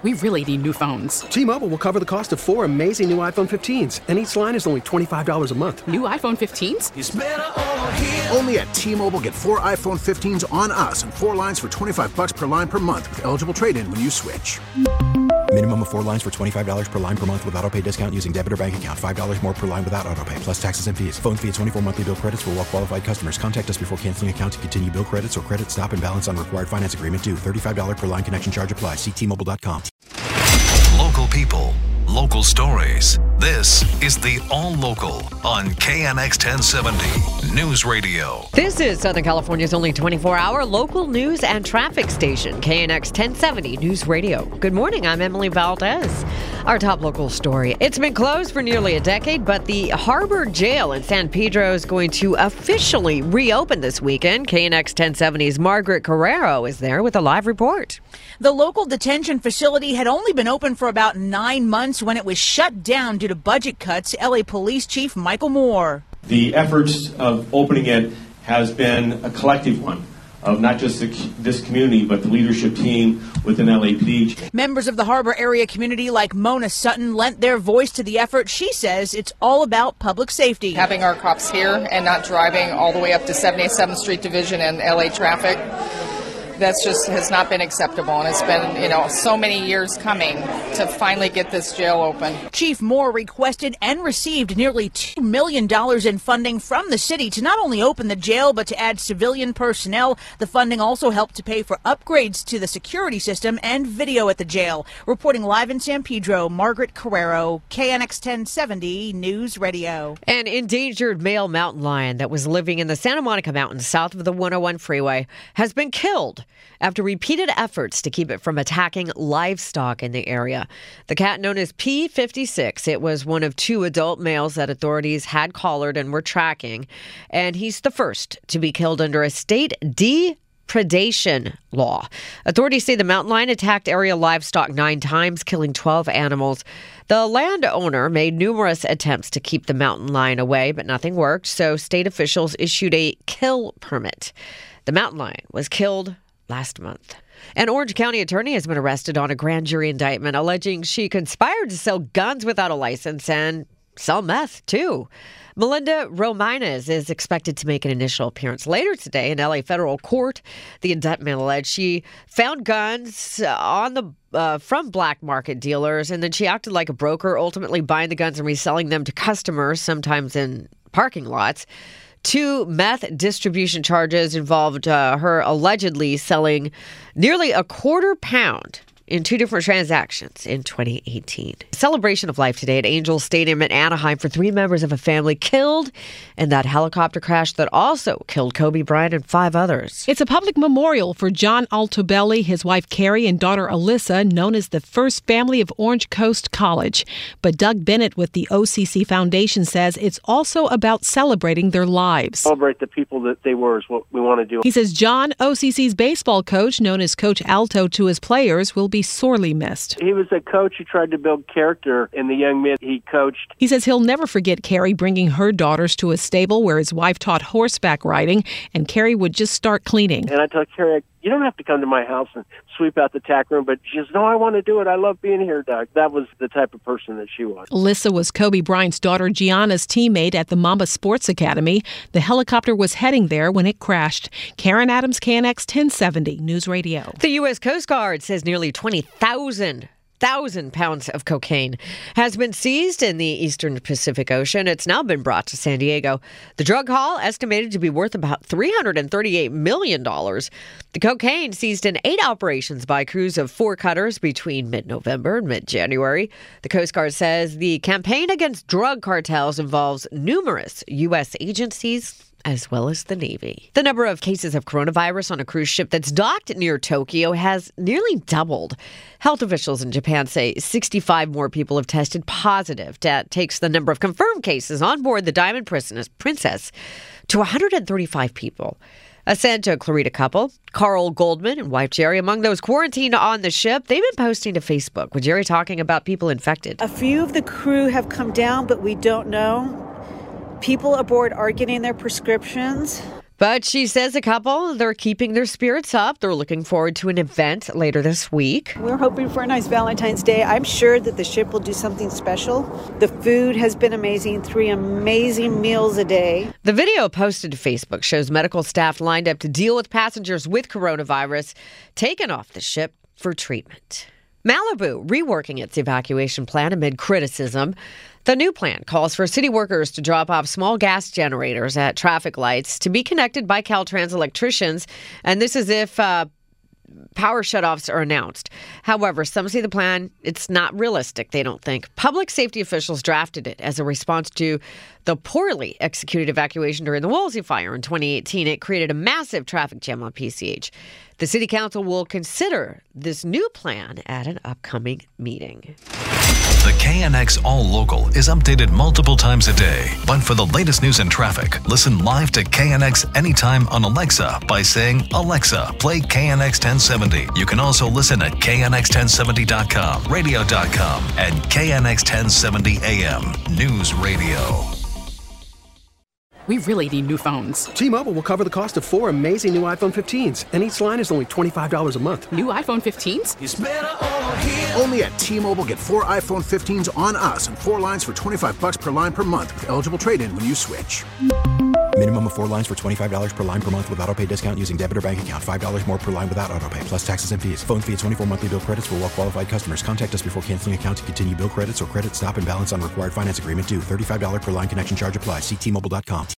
We really need new phones. T-Mobile will cover the cost of 4 amazing new iPhone 15s, and each line is only $25 a month. New iPhone 15s? It's better over here. Only at T-Mobile, get 4 iPhone 15s on us and 4 lines for $25 per line per month with eligible trade-in when you switch. Minimum of 4 lines for $25 per line per month with autopay discount using debit or bank account. $5 more per line without autopay, plus taxes and fees. Phone fee at 24 monthly bill credits for well-qualified customers. Contact us before canceling account to continue bill credits or credit stop and balance on required finance agreement due. $35 per line connection charge applies. See T-Mobile.com. Local people, local stories. This is the All Local on KNX 1070 News Radio. This is Southern California's only 24-hour local news and traffic station, KNX 1070 News Radio. Good morning, I'm Emily Valdez. Our top local story. It's been closed for nearly a decade, but the Harbor Jail in San Pedro is going to officially reopen this weekend. KNX 1070's Margaret Carrero is there with a live report. The local detention facility had only been open for about 9 months when it was shut down due to budget cuts. LA Police Chief Michael Moore. The efforts of opening it has been a collective one of not just this community, but the leadership team within LAPD. Members of the Harbor area community like Mona Sutton lent their voice to the effort. She says it's all about public safety. Having our cops here and not driving all the way up to 77th Street Division and LA traffic, that's just has not been acceptable, and it's been, so many years coming to finally get this jail open. Chief Moore requested and received nearly $2 million in funding from the city to not only open the jail, but to add civilian personnel. The funding also helped to pay for upgrades to the security system and video at the jail. Reporting live in San Pedro, Margaret Carrero, KNX 1070 News Radio. An endangered male mountain lion that was living in the Santa Monica Mountains south of the 101 freeway has been killed after repeated efforts to keep it from attacking livestock in the area. The cat, known as P56, it was one of 2 adult males that authorities had collared and were tracking, and he's the first to be killed under a state depredation law. Authorities say the mountain lion attacked area livestock 9 times, killing 12 animals. The landowner made numerous attempts to keep the mountain lion away, but nothing worked, so state officials issued a kill permit. The mountain lion was killed last month. An Orange County attorney has been arrested on a grand jury indictment alleging she conspired to sell guns without a license and sell meth, too. Melinda Romanes is expected to make an initial appearance later today in LA federal court. The indictment alleged she found guns from black market dealers, and then she acted like a broker, ultimately buying the guns and reselling them to customers, sometimes in parking lots. 2 meth distribution charges involved her allegedly selling nearly a quarter pound in 2 different transactions in 2018. Celebration of life today at Angel Stadium in Anaheim for 3 members of a family killed in that helicopter crash that also killed Kobe Bryant and 5 others. It's a public memorial for John Altobelli, his wife Carrie, and daughter Alyssa, known as the first family of Orange Coast College. But Doug Bennett with the OCC Foundation says it's also about celebrating their lives. Celebrate the people that they were is what we want to do. He says John, OCC's baseball coach, known as Coach Alto to his players, will be sorely missed. He was a coach who tried to build character in the young men he coached. He says he'll never forget Carrie bringing her daughters to a stable where his wife taught horseback riding, and Carrie would just start cleaning. And I told Carrie, you don't have to come to my house and sweep out the tack room, but she says, no, I want to do it. I love being here, Doug. That was the type of person that she was. Alyssa was Kobe Bryant's daughter Gianna's teammate at the Mamba Sports Academy. The helicopter was heading there when it crashed. Karen Adams, KNX 1070 News Radio. The U.S. Coast Guard says nearly 20,000 pounds of cocaine has been seized in the eastern Pacific Ocean. It's now been brought to San Diego. The drug haul estimated to be worth about $338 million. The cocaine seized in 8 operations by crews of 4 cutters between mid-November and mid-January. The Coast Guard says the campaign against drug cartels involves numerous U.S. agencies as well as the Navy. The number of cases of coronavirus on a cruise ship that's docked near Tokyo has nearly doubled. Health officials in Japan say 65 more people have tested positive. That takes the number of confirmed cases on board the Diamond Princess to 135 people. A Santa Clarita couple, Carl Goldman and wife Jerry, among those quarantined on the ship, they've been posting to Facebook with Jerry talking about people infected. A few of the crew have come down, but we don't know. People aboard are getting their prescriptions. But she says a couple, they're keeping their spirits up. They're looking forward to an event later this week. We're hoping for a nice Valentine's Day. I'm sure that the ship will do something special. The food has been amazing, 3 amazing meals a day. The video posted to Facebook shows medical staff lined up to deal with passengers with coronavirus taken off the ship for treatment. Malibu reworking its evacuation plan amid criticism. The new plan calls for city workers to drop off small gas generators at traffic lights to be connected by Caltrans electricians, and this is if power shutoffs are announced. However, some see the plan, it's not realistic, they don't think. Public safety officials drafted it as a response to the poorly executed evacuation during the Woolsey fire in 2018. It created a massive traffic jam on PCH. The city council will consider this new plan at an upcoming meeting. The KNX All Local is updated multiple times a day. But for the latest news and traffic, listen live to KNX anytime on Alexa by saying, "Alexa, play KNX 1070. You can also listen at KNX1070.com, radio.com, and KNX 1070 AM News Radio. We really need new phones. T-Mobile will cover the cost of 4 amazing new iPhone 15s, and each line is only $25 a month. New iPhone 15s? It's better over here. Only at T-Mobile, get 4 iPhone 15s on us and 4 lines for $25 per line per month with eligible trade-in when you switch. Minimum of 4 lines for $25 per line per month with autopay discount using debit or bank account. $5 more per line without autopay, plus taxes and fees. Phone fee at 24 monthly bill credits for well-qualified customers. Contact us before canceling account to continue bill credits or credit stop and balance on required finance agreement due. $35 per line connection charge applies. See T-Mobile.com.